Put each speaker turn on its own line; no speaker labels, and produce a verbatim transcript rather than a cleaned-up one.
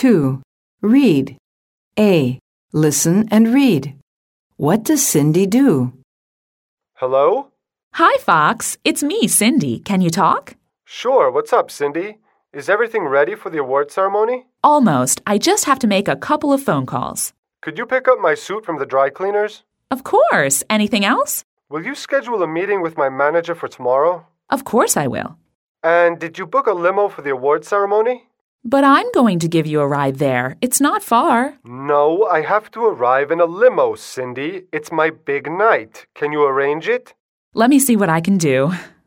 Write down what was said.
two. Read. A. Listen and read. What does Cindy do?
Hello?
Hi, Fox. It's me, Cindy. Can you talk?
Sure, what's up, Cindy? Is everything ready for the award ceremony?
Almost. I just have to make a couple of phone calls.
Could you pick up my suit from the dry cleaners?
Of course. Anything else?
Will you schedule a meeting with my manager for tomorrow?
Of course I will.
And did you book a limo for the award ceremony?
But I'm going to give you a ride there. It's not far.
No, I have to arrive in a limo, Cindy. It's my big night. Can you arrange it?
Let me see what I can do.